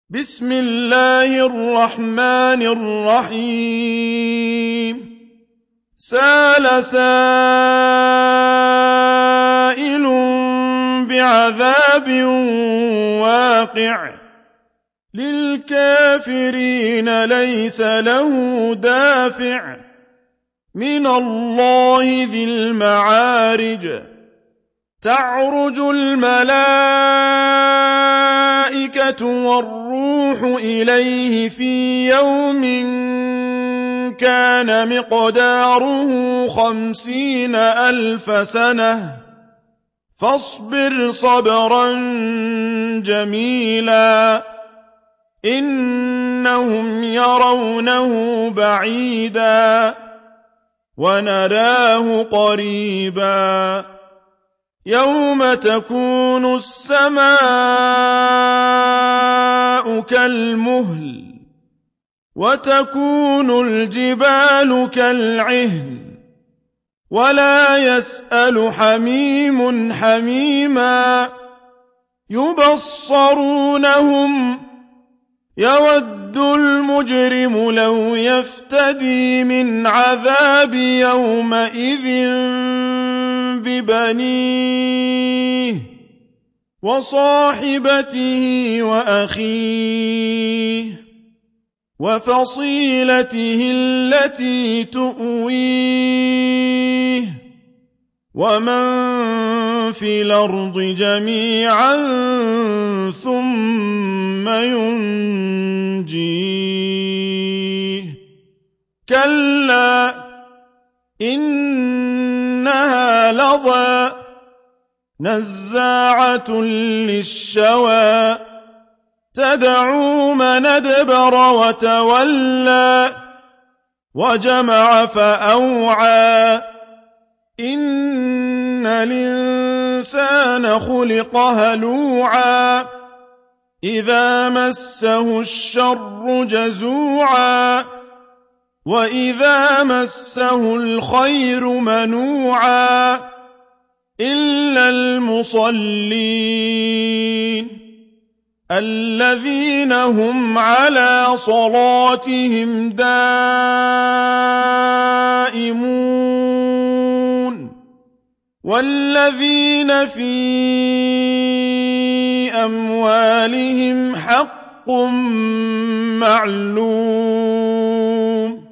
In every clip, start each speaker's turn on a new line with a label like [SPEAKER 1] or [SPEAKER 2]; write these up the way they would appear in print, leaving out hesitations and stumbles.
[SPEAKER 1] بسم الله الرحمن الرحيم سأل سائل بعذاب واقع للكافرين ليس له دافع من الله ذي المعارج تعرج الملائكة والروح إليه في يوم كان مقداره 50,000 سنة فاصبر صبرا جميلا إنهم يرونه بعيدا ونراه قريبا يوم تكون السماء كالمهل وتكون الجبال كالعهن ولا يسأل حميم حميما يبصرونهم يود المجرم لو يفتدي من عذاب يومئذ ببنيه وصاحبته وأخيه وفصيلته التي تؤويه ومن في الأرض جميعا ثم ينجيه كلا إنها لظى نزاعة للشوى تدعو من أدبر وتولى وجمع فأوعى إن الإنسان خلق هلوعا إذا مسه الشر جزوعا وإذا مسه الخير منوعا إلا المصلين الذين هم على صلاتهم دائمون والذين في أموالهم حق معلوم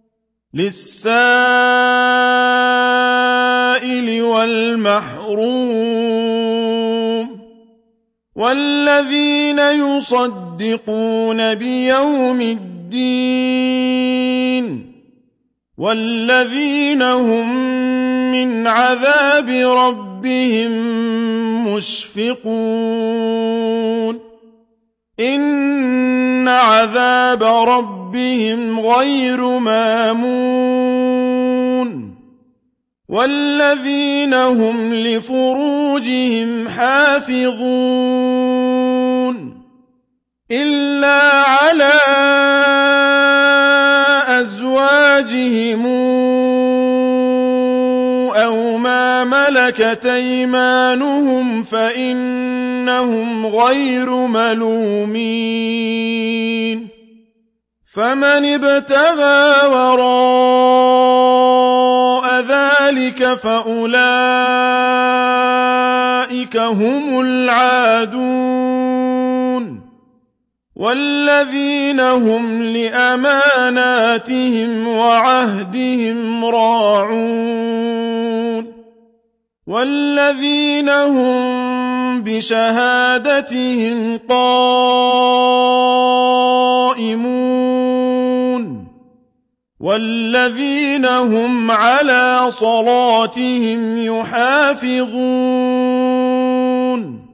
[SPEAKER 1] للسائل والمحروم والذين يصدقون بيوم الدين والذين هم من عذاب ربهم مشفقون إن عذاب ربهم غير مامون والذين هم لفروجهم حافظون إلا على أزواجهم أو ما ملكت أيمانهم فإنهم غير ملومين فمن ابتغى وراء ذلك فأولئك هم العادون والذين هم لأماناتهم وعهدهم راعون والذين هم بشهادتهم قائمون والذين هم على صلاتهم يحافظون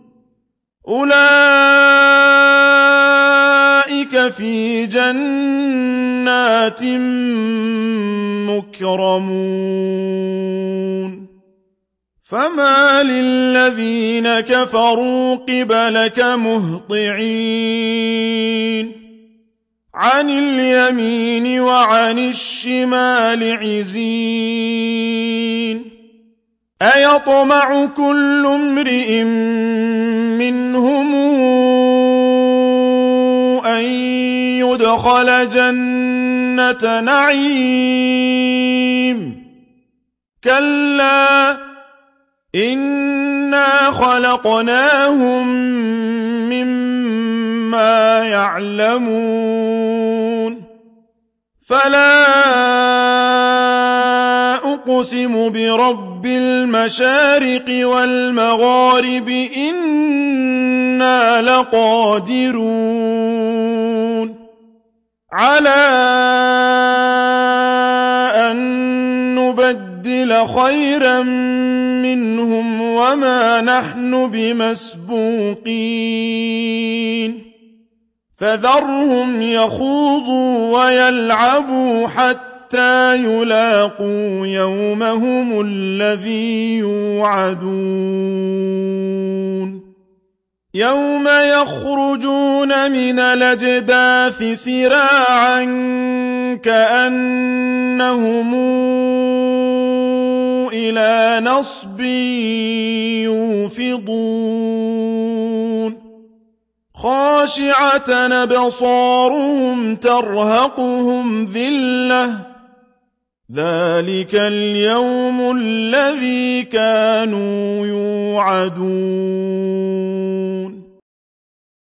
[SPEAKER 1] أولئك في جنات مكرمون فما للذين كفروا قبلك مهطعين عن اليمين وعن الشمال عزين أيطمع كل امرئ منهم ليدخل جنة نعيم كلا إنا خلقناهم مما يعلمون فلا أقسم برب المشارق والمغارب إنا لقادرون على أن نبدل خيرا منهم وما نحن بمسبوقين فذرهم يخوضوا ويلعبوا حتى يلاقوا يومهم الذي يوعدون يوم يخرجون من الأجداث سراعا كأنهم إلى نصب يوفضون خاشعة أبصارهم ترهقهم ذلة ذلك اليوم الذي كانوا يوعدون